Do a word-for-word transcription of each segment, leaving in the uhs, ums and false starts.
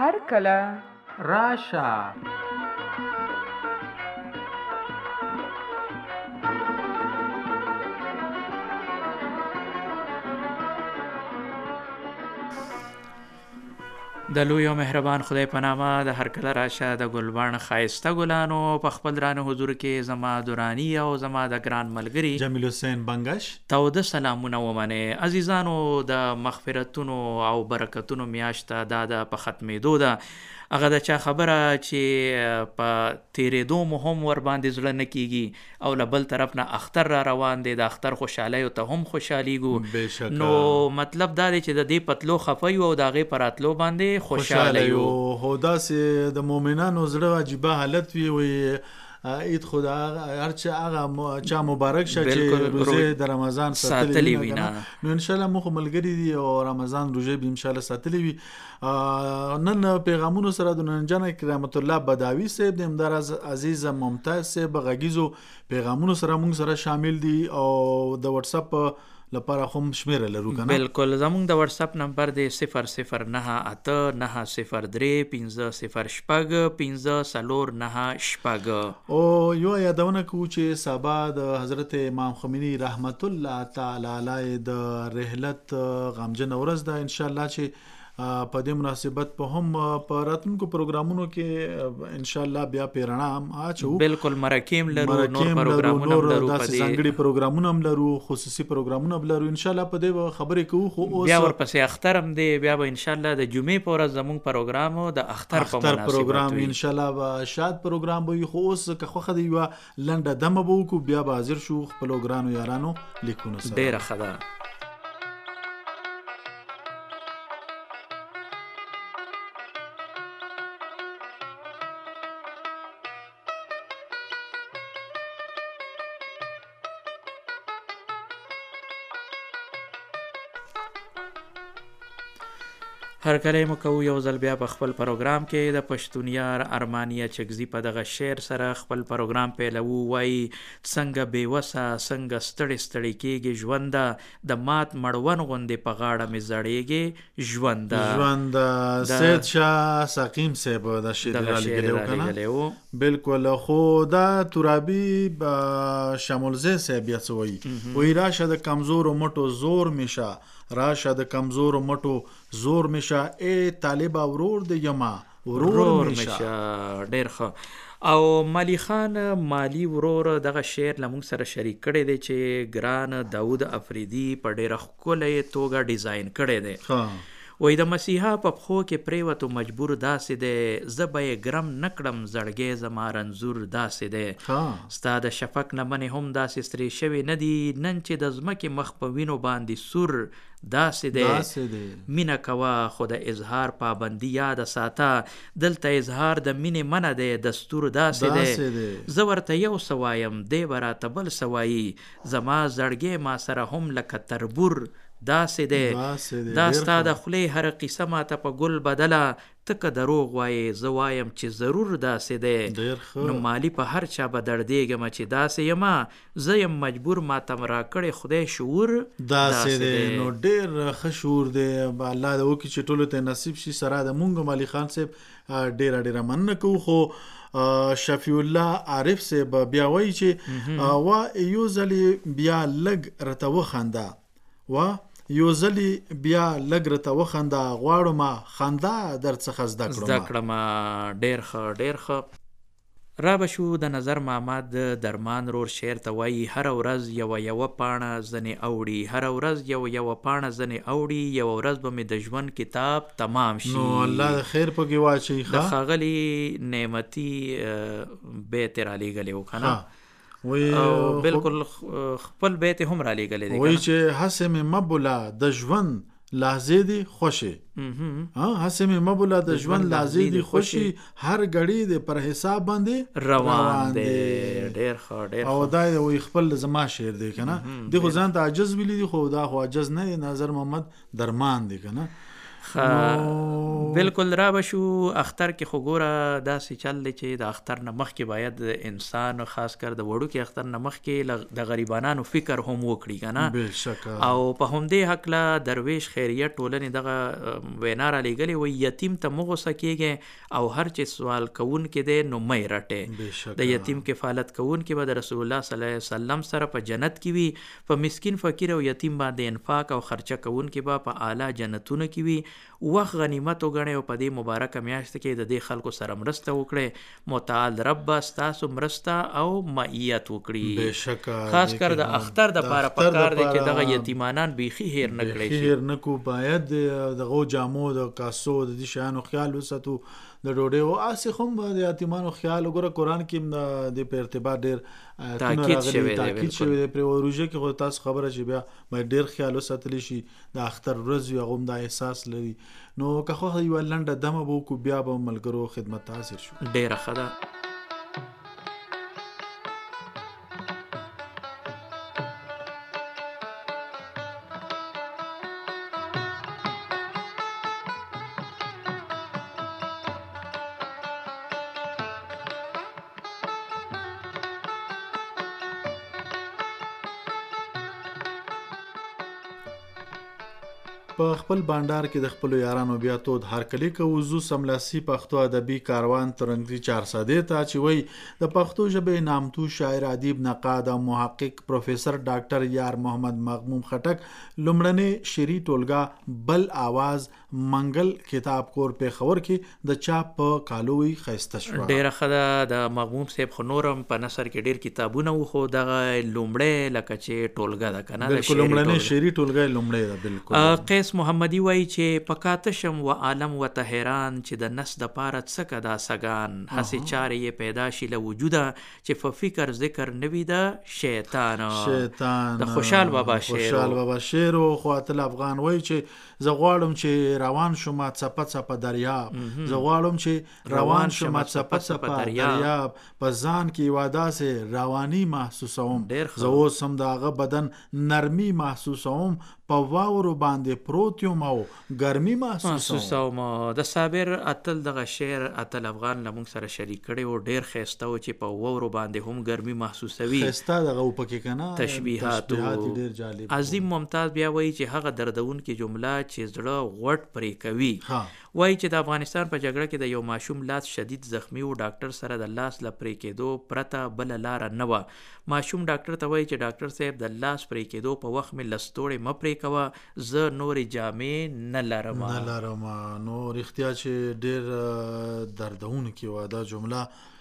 هر کله راشه. د لوی او مهربان خدای په نامه د هر کله راشه د ګلبان ښایسته ګلانو په خپل درانه حضور کې زما درانی او زما د ګران ملګري جمیل حسین بنگش تاوده سلامونه ومنئ. عزیزانو، د مغفرتونو او برکتونو میاشته دا د په ختمېدو ده. هغه د چا خبره چې په تیرېدو مو هم ور باندې زړه نه کیږي او له بل طرف نه اختر را روان دی، د اختر خوشحالیو ته هم خوشحالیږو. نو مطلب دا دی چې د دې پتلو خفه یو او د هغې په راتلو باندې خوشحاله یو. خو داسې د مؤمنانو زړه عجیبه حالت وي وي عید خدا هر چا هغه چا مبارک شه چې روزه د رمضان ساتلی وي. نو ان شاء الله مو ملګری دي او رمضان روزه به ان شاء الله ساتلی وي. نن پیغامونو سره د ننجان رحمت الله بداوی صاحب د امدار عزیز ممتاز صاحب غږیزو پیغامونو سره موږ سره شامل دي او د واتس اپ لپاره هم شمیره لرو کنه. بالکل، زموږ د واتس اپ نمبر دی صفر صفر نه اته نه صفر درې پنځه صفر شپږ پنځه څلور نه شپږ. او یو یادونه کوو چې سبا د حضرت امام خمینی رحمت الله تعالی علیه د رحلت غمجن ورځ ده. ان شاء الله چې په دې مناسبت په هم په راتلونکو پروګرامونو کې ان شاء الله بیا پیرنا هم اچو. بالکل، مرکیم لرو، نور پروګرامونه هم لرو، داسې ځانګړي پروګرامونه هم لرو، خصوصي پروګرامونه هم لرو. ان شاء الله په دې خبرې کوو. خو اوس بیا ورپسې اختر هم دی، بیا به ان شاء الله د جمعې په ورځ زموږ پروګرام د اختر په مناسبت پروګرام ان شاء الله به شاد پروګرام وي. خو اوس که خوخه دی یو لنډه دمه به وکړو، بیا به حاضر شو خپل ګرانو یارانو لیکونو سره. ډیره ښه ده. هر کله مو کوو یو ځل بیا په خپل پروګرام کې د پښتونیار ارمانیه چکزي په دغه شعر سره خپل پروګرام پیلوو. وایي څنګه بېوسه څنګه ستړی ستړی کېږي ژونده، د مات مړون غوندې په غاړه مې زړېږي ژونده. ژونده سید شاه سقیم صاحب دا شعر رالیږلی و. بالکل. خو دا ترابي شمولزی صاحب بیا څه وایي، وایي راشه د کمزورو مټو زور میشه، راشه د کمزورو مټو زور میشه، ای طالبه ورور د یما ورور میشه. ډیر ښه. او مالی خان مالی ورور دغه شعر له موږ سره شریک کړی دی چې ګران داود افریدي په ډیره ښکلې توګه ډیزاین کړی دی. وای د مسیحا په پښو کې پریوتو مجبور داسې دی، زه به یې ګرم نکړم زړګی زما رنځور داسې دی. ستا د شفق لمنې هم داسې سرې شوې نه دي، نن چې د ځمکې مخ په وینو باندې سور داسې دی. مینه کوه خو د اظهار پابندي یاد ساته، دلته اظهار د مینې منه دی دستور داسې دی. زه ورته یو څه وایم دی به راته بل څه وایي، زما زړګی ما سره هم لکه تربور داسې دی. دا ستا د خولې هره قصه ماته په ګل بدله، ته که دروغ وایې زه وایم چې ضرور داسې دی. نو مالی په هر چا به دردېږم چې داسې یما، زه یم مجبور ماته م راکړی خدای شعور داسې دی. نو ډېر ښه شعور دی. الله دې وکړي چې ټولو ته نصیب شي. سره د مونږ مالی خان صاحب ډېره ډېره مننه کوو. خو شفیع الله عارف صاحب بیا وایي چې وا یو ځلې بیا لږ راته وخنده، وا یو ځلې بیا لږ راته وخنده، غواړم خندا در څخه زده کړم زده کړم. ډېر ښه ډېر ښه. را به شو د نظر محمد درمان رور شعر ته وایي هره ورځ یوه یوه پاڼه ځنې اوړي، هره ورځ یوه یوه پاڼه ځنې اوړي، یوه ورځ به مې د ژوند کتاب تمام شي. نو الله خیر پکې واچوي. د ښاغلي نعمتي بیت یې رالیږلی و که نه. او بالکل خپل بیت هم را لیږلی دی. وایي چې هسې مې مه بوله د ژوند لحظې دي خوشې، هسې مې مه بوله د ژوند لحظې دي خوشې، هر غړي دې پر حساب باندې روان دی. ډېر ښه ډېر ښه. او دا وایي خپل زما شعر دی که نه. دې خو ځان ته عجز ویلی دي، خو دا خو عجز نه دی، نظر محمد درمان دی که نه. بالکل را بشو اختر کې خو ګوره داسې چل دی چې د اختر نه مخکې باید انسان خاص کر د وړو کې اختر نه مخکې د غریبانانو فکر هم وکړي که نه. او په همدې هکله درویش خیریه ټولنې دغه وینا را لیږلې وایي یتیم ته مه غوسه کېږئ او هر چې سوال کوونکی دی نو مه یې رټئ. د یتیم کفالت کوونکی به د رسول الله صلی الله علیه وسلم سره په جنت کې وي، په مسکین فقیر او یتیم باندې انفاق او خرچه کوونکی به په اعلی جنتونو کې وي. وخت غنیمت وګڼئ او په دې مبارکه میاشت کې د دې خلکو سره مرسته وکړئ. متعال رب به ستاسو مرسته او معیت وکړي. خاص کر د اختر دپاره پکار دی چې دغه یتیمانان بیخي هیر نه کړی شي. هیر نه کو، باید دغو جامو د کاسو د دې شیانو خیال وساتو، د ډوډۍ او هسې خو هم د یتیمانو خیال وګوره. قرآن کې د په ارتباط ډېر تاکید شوی دی تاکید شوی دی پرې. روژه کې خو تاسو خبره چې بیا باید ډېر خیال وساتلی شي، د اختر ورځ وي هغه هم دا احساس لري. نو که خو یوه لنډه دمه به وکړو بیا به ملګرو خدمت ته حاضر شو. ډېره ښه ده. په خپل بانډار کې د خپلو یارانو بیا تود هرکلی کوو. زو سملاسي پښتو ادبي کاروان ترنګي چار ساده ته چې وایي د پښتو ژبې نامتو شاعر، ادیب، نقاد او محقق پروفیسر ډاکټر یار محمد مغموم خټک لومړنۍ شعري ټولګه بل آواز منګل کتاب کور پېښور کې د چاپ په کالوي ښایسته شوه. ډېره ښه ده. د مغموم صاحب خو نورم په نثر کې ډېر کتابونه وو، خو دغه لومړی لکه چې ټولګه ده که نه، بالکل لومړنۍ شعري ټولګه لومړی ده. بالکل. قیس محمدي وایي چې په کاته شم و عالم و ته حیران چې د نس د پاره څه که دا سګان، هسې چارې یې پیدا شي له وجوده چې په فکر ذکر نوي د شیطان. شیطان د خوشحال بابا شعر خوشحال بابا شعر او خواتل افغان وایي چې زه غواړم چې روان شم څپه څپه دریاب، زه غواړم چې روان شم څپه څپه دریاب، په ځان کې یوه داسې رواني محسوسوم، زه اوس هم د هغه بدن نرمي محسوسوم، په واورو باندې پروت یم او ګرمي محسوسوم. د صابر اتل دغه شعر اتل افغان له موږ سره شریک کړی و، ډېر ښایسته و چې په واورو باندې هم ګرمي محسوسوي. ښایسته دغه و پکې که نه تشبیهات ډېر جالب. عظیم ممتاز بیا وایي چې هغه دردونکې جمله چې زړه غوټ پرې کوي. وایي چې د افغانستان په جګړه کې د یو ماشوم لاس شدید زخمی و، ډاکټر سره د لاس له پرې کېدو پرته بله لاره نه وه. ماشوم ډاکټر ته وایي چې ډاکټر صاحب د لاس پرې کېدو په وخت مې لستوړې مه پرې کوه، زه نورې جامې نه لرم نه لرم. نو رښتیا چې ډېر دردونکې وه دا جمله.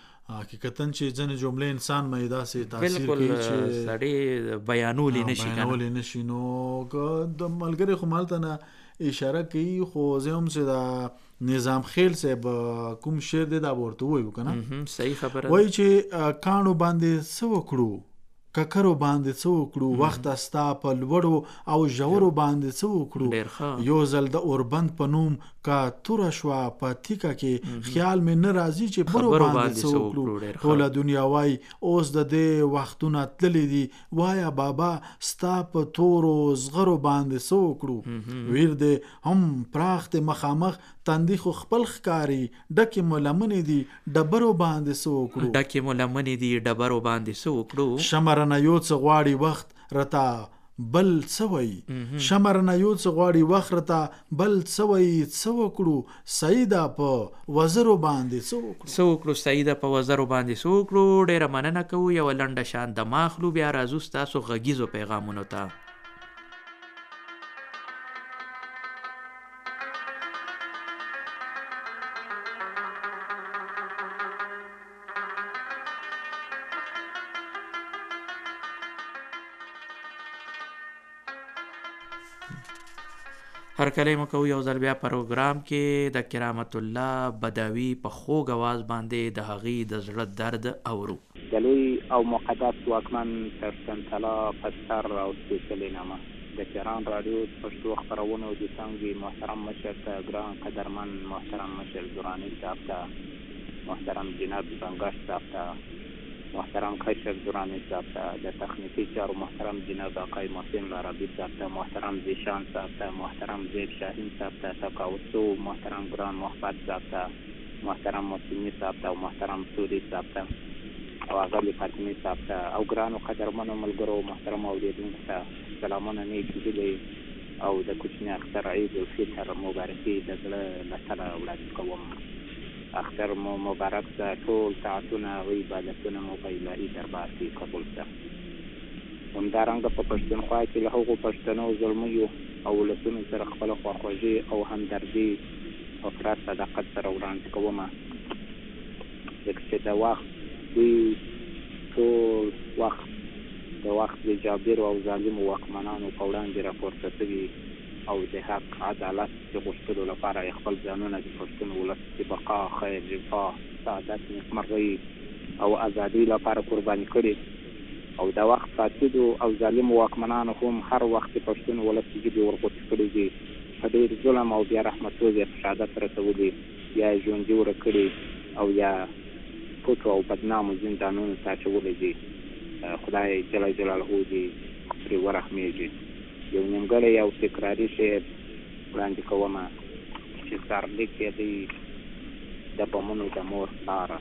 حقیقتا چې ځینې جملې انسان مې داسې تاثیر کوي چې سړی بیانولی نشي بیانولی نشي. نو د ملګري خو مالته نه اشاره کوي، خو زه هم چې د نظام خیل صاحب کوم شعر دی دا ورته ووایو که نه. صحیح خبره. وایي چې کاڼو باندې څه وکړو، ککرو باندې څه وکړو، وخت ستا په لوړو او ژورو باندې څه وکړو، یو ځل د اوربند په نوم کا توره شوه په تیکه کې، خیال مې نه راځي چې برو باندې څه وکړو. ټوله دنیا وایي اوس د دې وختونه تللی دي، وایا بابا ستا په تورو زغرو باندې څه وکړو. ویر دی هم پراخ دی مخامخ، تندي خو خپل ښکاري، ډکې مو لمنې دي ډبرو باندې څه وکړو. ډکې مو لمنې دي ډبرو باندې څه وکړو. شمر نه یو څه غواړي وخت رتا بل څه وایي، شمر نه یو څه غواړي وخت رتا بل څه وایي، څه وکړو سیده په وزرو باندې څه وکړو. څه وکړو سیده په وزرو باندې څه وکړو. ډېره مننه کوو. یوه لنډه شان دمه اخلو، بیا راځو ستاسو غږیزو پیغامونو ته. هر کله مو کوو یو ځل بیا پروګرام کې د کرامت الله بدوي په خوږ اواز باندې د هغې د زړه درد اورو. د لوی او مقدس واکمن ترسن طلا پستر او سپېڅلې نامه د تهران رادیو پښتو خپرونو د څانګې محترم مشر ته ګران قدرمن محترم مشر زوراني صاحب ته محترم جناب زنګش صاحب ته محترم کشف دورانی صاحب ته، د تخنیکی چارو محترم جناب آقای محسن العربی صاحب ته، محترم زیشان صاحب ته، محترم زیب شاهین صاحب ته، تقاوسو محترم گران محبت صاحب ته، محترم مسلمی صاحب ته او محترم سوری صاحب ته او اغلی فاطمی صاحب ته او ګرانو قدرمنو ملګرو محترم اوریدونکو ته سلامونه نیک هیلې او د کوچني اختر عید الفطر مبارکي د زړه له تله وړاندې کوم. اختر مو مبارک شه، ټول طاعتونه او عبادتونه مو په الهي دربار کې قبول شه. همدارنګه په پښتونخوا کې له هغو پښتنو زلمیو او ولسونو سره خپله خواخوږي او همدردي او پوره صداقت سره وړاندې کومه، ځکه چې د وخت دوی ټول وخت د وخت د جابرو او ظالمو واکمنانو په وړاندې راپورته شوي او د حق عدالت د غوښتلو لپاره یې خپل ځانونه د پښتون ولس د بقا، خیر، رفاه، سعادت، نیکمرغۍ او ازادۍ لپاره قرباني کړي او د وخت فاسدو او ظالمو واکمنانو هم هر وخت د پښتون ولس ژبې ورغوڅې کړي دي، په ډېر ظلم او بیا رحمتوز یې په شهادت رسولي، یا یې ژوندي وره کړي او یا پټو او بدنامو زندانونو ته اچولی دي. خدای جل جلاله دې پرې ورحمېږي. یو نیمګړی او تکراري شعر وړاندې کومه چې سرلیک یې دی د بمونو د مور پلاره.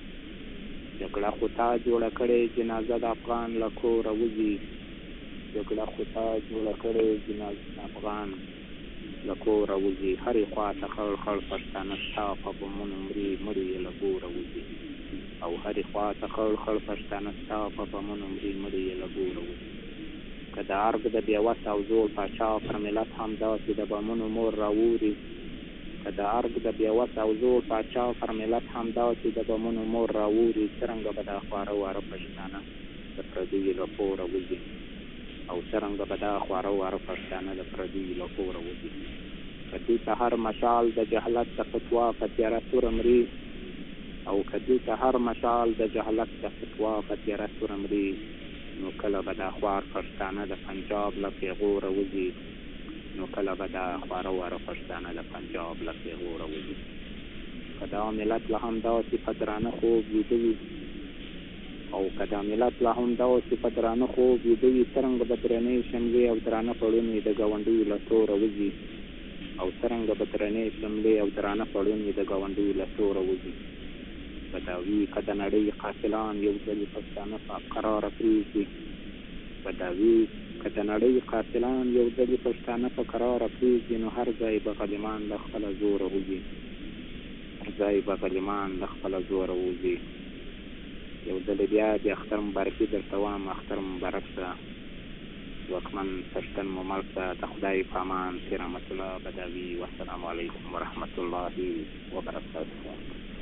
جګړه خو تا جوړه کړې جنازه د افغان له کوره وځي، جګړه خو تا جوړه کړې جنازه د افغان له کوره وځي، هرې خوا ته خړ خړ پښتانه ستا په بمونو مري، مړي یې له ګوره وځي او هرې خوا ته خړ خړ پښتانه ستا په بمونو مري، مړي یې له ګوره وځي. که د ارګ د بېوس او زوړ پاچا پر ملت همداسې د بمونو مور راوري، که د ارګ د بېوس او زوړ پاچا پر ملت همداسې د بمونو مور راوري، څرنګه به دا خواره واره پښتانه د پردیو له کوره وځي او څرنګه به دا خواره واره پښتانه د پردیو له کوره وځي. که دوی ته هر مشال د جهلت د فتوا په تیاره توره مري او که دوی ته هر مشال د جهلت د فتوا په تیاره توره مري، نو کله به دا خوار پښتانه د پنجاب له پیغوره وځي، نو کله به دا خواره واره پښتانه د پنجاب له پیغوره وځي. که دا ملت له همداسې په درانه خوب ویده وي او که دا ملت له همداسې په درانه خوب ویده وي، څرنګه به درنې شملې او درانه پړونې د ګاونډیو له توره وځي او څرنګه به درنې شملې او درانه پړونې د ګاونډیو له توره وځي. بداوي که د نړۍ قاتلان یو ځلې پښتانه په قراره پرېږدي، بداوي که د نړۍ قاتلان یو ځلې پښتانه په قراره پرېږدي، نو هر ځای به غلیمان له خپله زوره وځي، هر ځای به غلیمان له خپله زوره وځي. یو ځلې بیا د اختر مبارکي درته وایم، اختر مبارک شه، ځواکمن پښتن مو مل شه. د خدای په امان، پیر رحمت الله بداوي. والسلام علیکم ورحمت الله وبرکاته.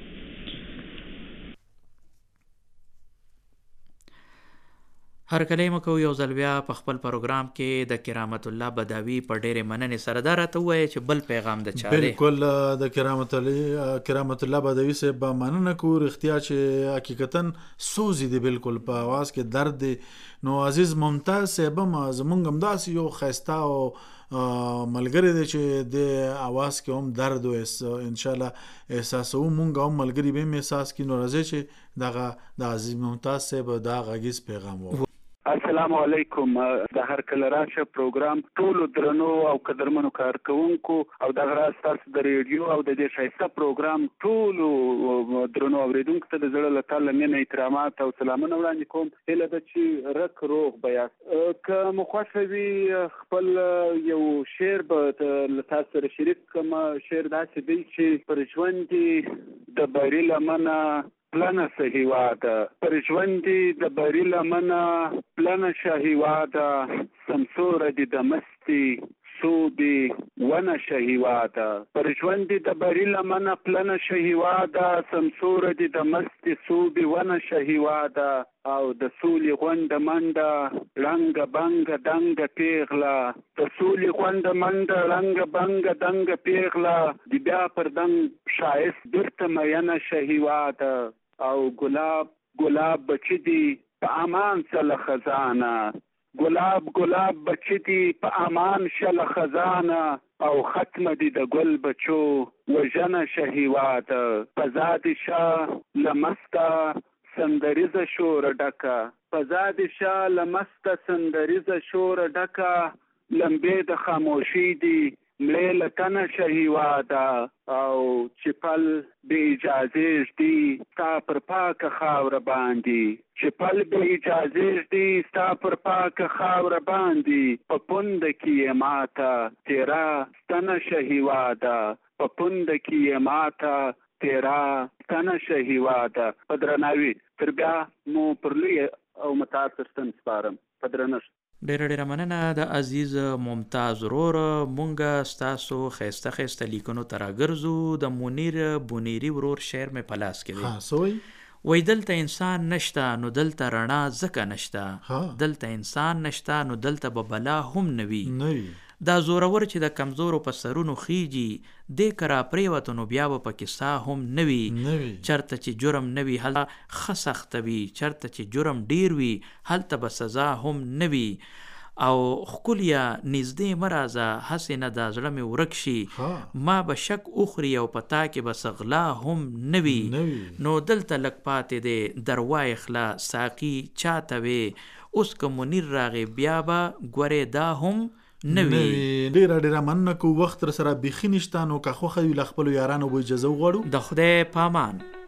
هر کله مکو یو ځل بیا په خپل پروګرام کې د کرامت الله بداوي په ډېرې مننې سره دا راته ووایه چې بل پیغام د چا دی. بالکل د کرامت الله کرامت الله بداوي صاحب به مننه کوو، رښتیا چې حقیقتا سوز دی، بالکل په आवाज کې درد دی. نو عزیز ممتاز صاحب هم زمونږ همداسې یو ښایسته او ملګری دی چې د आवाज کې هم درد و انشاءالله احساسو، مونږ هم ملګری به هم احساس کړي. نو راځي چې دغه د عزیز ممتاز صاحب دا غږیز پیغام و. السلام علیکم. د هر کله راشه پروګرام ټولو درنو او قدرمنو کارکونکو او دغه راز تاسو د ریډیو او د دې ښایسته پروګرام ټولو درنو اورېدونکو ته د زړه له تله مینه، احترامات او سلامونه وړاندې کوم. هیله ده چې رک روغ به یاست. که مو خوښه وي خپل یو شعر به له تاسو سره شریک کړم. شعر داسې دی چې پر ژوند د بري لمنه پلنه شه هیواده، پر ژوند د بري لمنه پلنه شه هیواده، سمسوره دې د مستي سوبې ونه شه هیواده، پر ژوند د بري لمنه پلنه شه هیواده، سمسوره دې د مستي سوبې ونه شه هیواده، او د سولې غونډه منډه رنګه بنګه دنګه پیغله، د سولې غونډه منډه رنګه بنګه دنګه پیغله، د بیا پر دنګ ښایست بیرته مینه شه هیواده، او ګلاب ګلاب بچی دی په امان سره خزانه، ګلاب ګلاب بچی دی په امان شله خزانه، او ختمه دی د ګل بچو وژنه شه هیواده، په ذات شاه لمسته سندریزه شوره ډکه فضا د شاه له مسته سندریزه شوره ډکه لمبې د خاموشي دي مړې له تنه شه هېواده او چې پل بې اجازې ږدي ستا پر پاکه خاوره باندې چې پل بې اجازې ږدي ستا پر پاکه خاوره باندې په پونده کې یې ماته تیرا ستنه شه هېواده په پونده کې یې ماته تیرا ستنه شه هېواده په درناوي تر بیا مو پر لوی او متاثر ستن سپارم په درنښت. ډیره ډیره مننه د عزیز ممتاز ورور. مونږ ستاسو ښایسته ښایسته لیکنو ته راګرځو. د منیر بونیري ورور شعر مې په لاس کې دی. ها سوی وای دلته انسان نشته نو دلته رڼا ځکه نشته، دلته انسان نشته نو دلته به بلا هم نوي. دا زورور چې د کمزورو په سرونو خیږي دې کرا پریوتو نو بیا به پکې ساه هم نوي. چرته چې جرم نوي هلته ښه سخته وي، چرته چې جرم ډیر وي هلته به سزا هم نوي. او ښکلیا نږدې مه راځه هسې نه دا زړه مې ورک شي، ما به شک اخري او په تا کې به څه غلا هم نه وي. نو دلته لږ پاتې دی دروای خلا ساقي چاته وې اوس که منیر راغی بیا به ګورې دا هم نه وي. ډېره ډېره مننه کو وخت سره بیخي نشته نو که خوښه وي له خپلو یارانو به اجازه وغواړو. د خدای پامان.